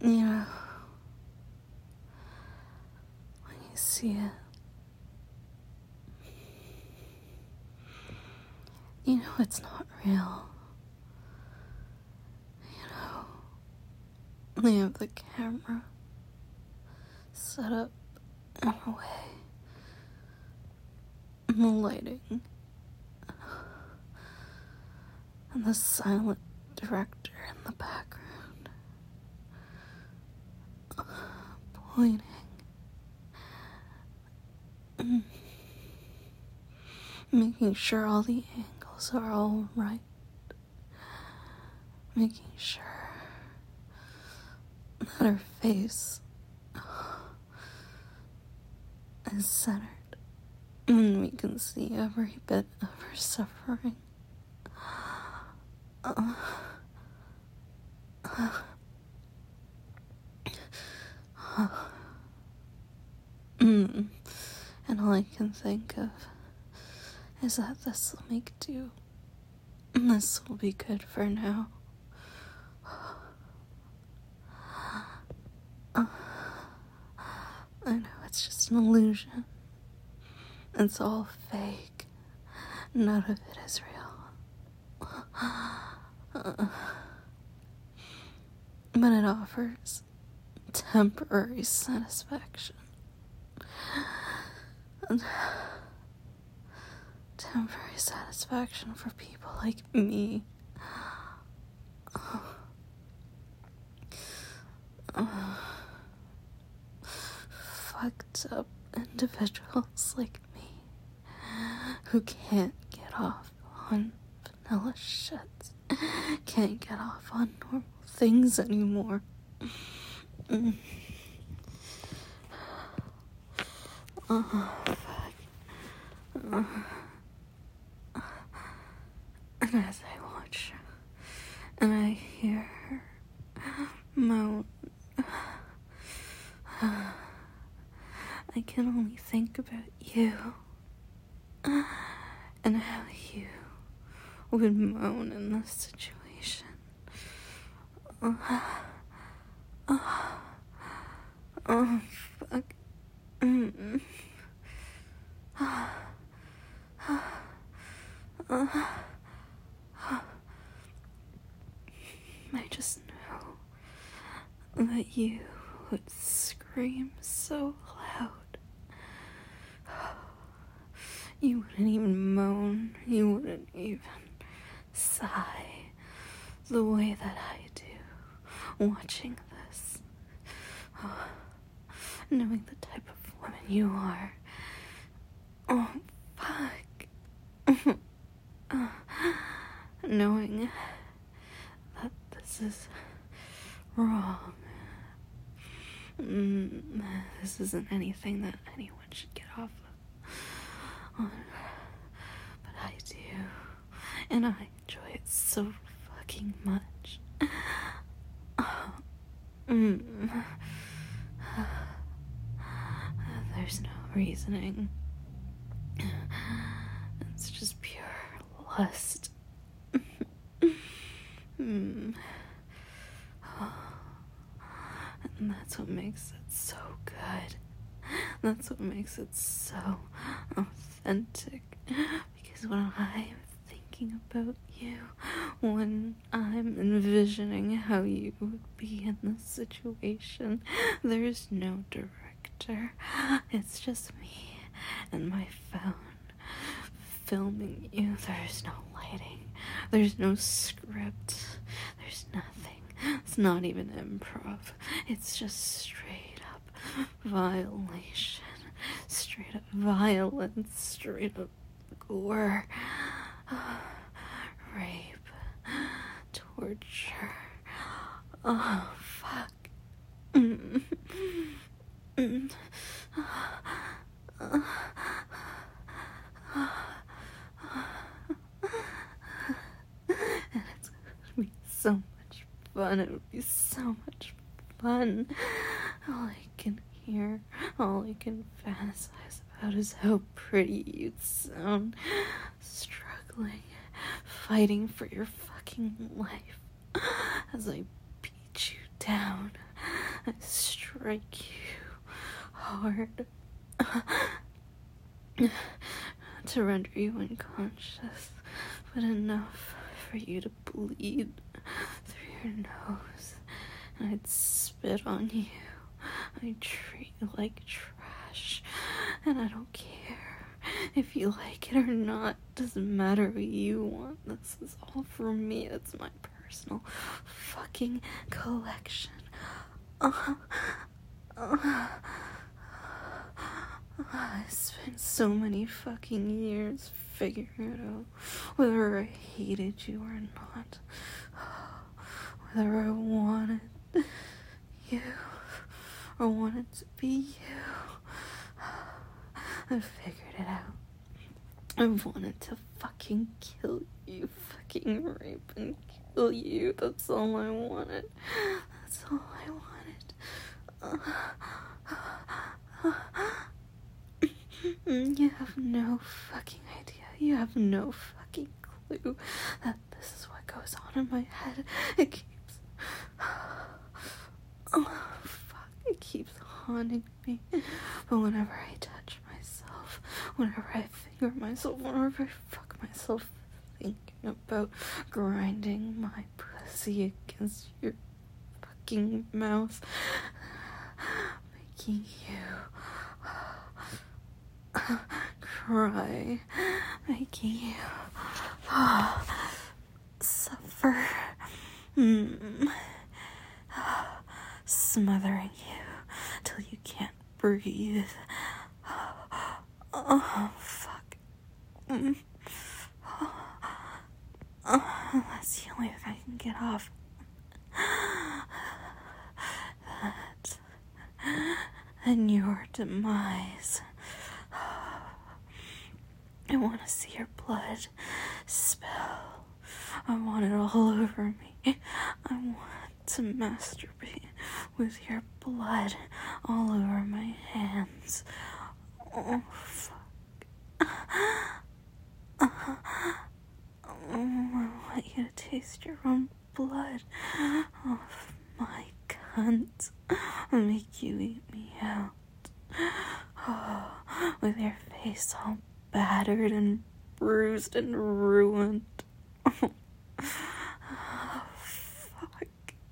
You know, when you see it, you know it's not real. You know, they have the camera set up in a way, and the lighting, and the silent director in the background, pointing, making sure all the angles are all right, making sure that her face is centered, and we can see every bit of her suffering. And all I can think of is that this will make do. This will be good for now. I know it's just an illusion. It's all fake. None of it is real. But it offers temporary satisfaction. Temporary satisfaction for people like me. Fucked up individuals like me who can't get off on vanilla shit, can't get off on normal things anymore. Fuck. And as I watch and I hear her moan, I can only think about you and how you would moan in this situation. Oh, fuck. I just know that you would scream so loud. You wouldn't even moan. You wouldn't even sigh the way that I do watching this. Knowing the type of woman you are. Oh, fuck. Knowing that this is wrong. This isn't anything that anyone should get off on. But I do. And I enjoy it so fucking much. There's no reasoning. It's just pure lust. And that's what makes it so good. That's what makes it so authentic. Because when I'm thinking about you, when I'm envisioning how you would be in this situation, there's no director. It's just me and my phone filming you. There's no lighting. There's no script. There's nothing. It's not even improv. It's just straight up violation. Straight up violence. Straight up gore. Rape. Torture. Oh, fuck. And it's gonna be so much fun. It would be so much fun. All I can hear, all I can fantasize about is how pretty you'd sound. Struggling, fighting for your fucking life as I beat you down I strike you hard to render you unconscious, but enough for you to bleed through your nose. And I'd spit on you. I'd treat you like trash, and I don't care if you like it or not. Doesn't matter what you want. This is all for me. That's my personal fucking collection. I spent so many fucking years figuring it out, whether I hated you or not, whether I wanted you or wanted to be you. I figured it out. I wanted to fucking kill you, fucking rape and kill you. That's all I wanted. That's all I wanted. You have no fucking idea. You have no fucking clue that this is what goes on in my head. It keeps... It keeps haunting me. But whenever I touch myself, whenever I finger myself, whenever I fuck myself thinking about grinding my pussy against your fucking mouth, making you cry, making you suffer, smothering you till you can't breathe. Oh, fuck. That's the only thing I can get off. That and your demise. I want to see your blood spill. I want it all over me. I want to masturbate with your blood all over my hands. Oh, fuck. I want you to taste your own blood off my cunt. I'll make you eat me out. Oh, with your face all battered and bruised and ruined. Oh, fuck.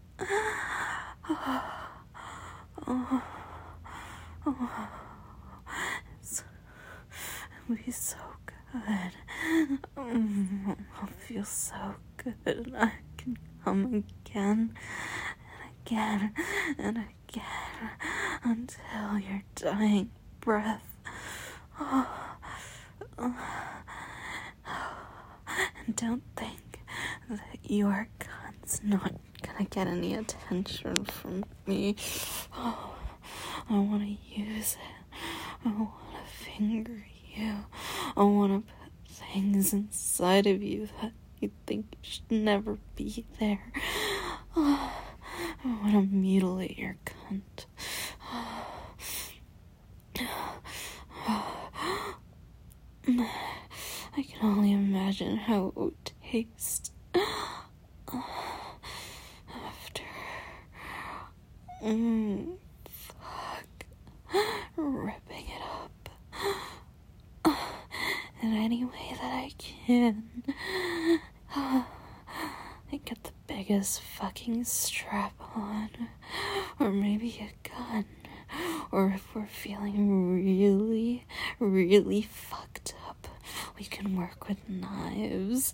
It'll be so good. I'll feel so good. I can come again and again and again until your dying breath. And don't think that your cunt's not gonna get any attention from me. Oh, I wanna use it. I wanna finger you. I wanna put things inside of you that you think should never be there. I wanna mutilate your cunt. I can only imagine how it would taste after. Fuck. Ripping it up in any way that I can. I get the biggest fucking strap on, or maybe a gun. Or if we're feeling really, really fucked up, we can work with knives.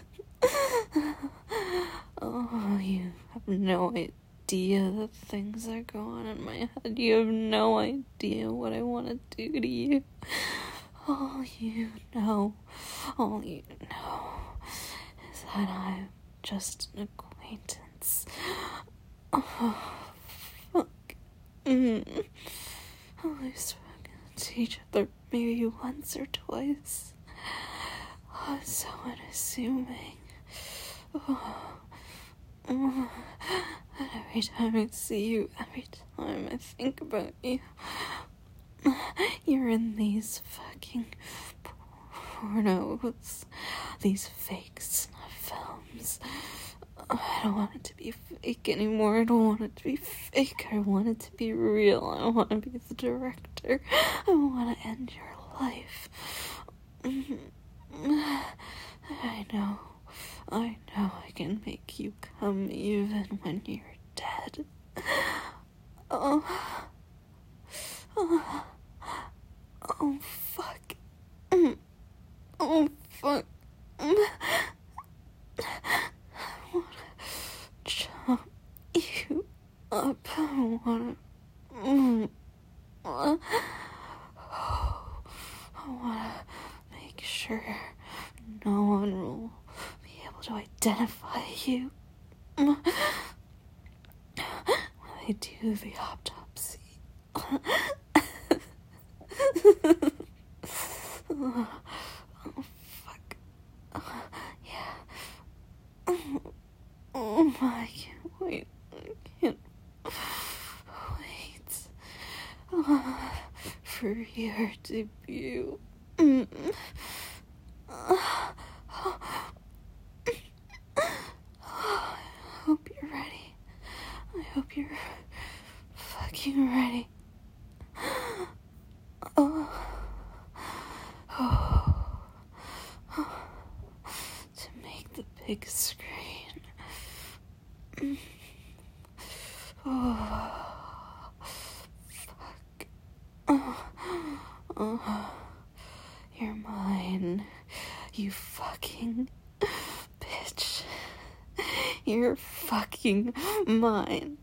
Oh, you have no idea the things that go on in my head. You have no idea what I want to do to you. All you know is that I'm just an acquaintance. Oh, fuck. We've spoken to each other maybe once or twice. Oh, it's so unassuming. And every time I see you, every time I think about you, you're in these fucking pornos, these fake snuff films. I don't want it to be fake anymore. I don't want it to be fake. I want it to be real. I want to be the director. I want to end your life. I know I can make you come even when you're dead. Oh, fuck. Oh, fuck. I wanna chop you up. I wanna make sure no one will be able to identify you when they do the autopsy. Oh, fuck. Yeah. Oh, I can't wait. I can't wait for your debut. I hope you're ready. I hope you're fucking ready. To make the big screen. Fuck. You're mine. You fucking bitch. You're fucking mine.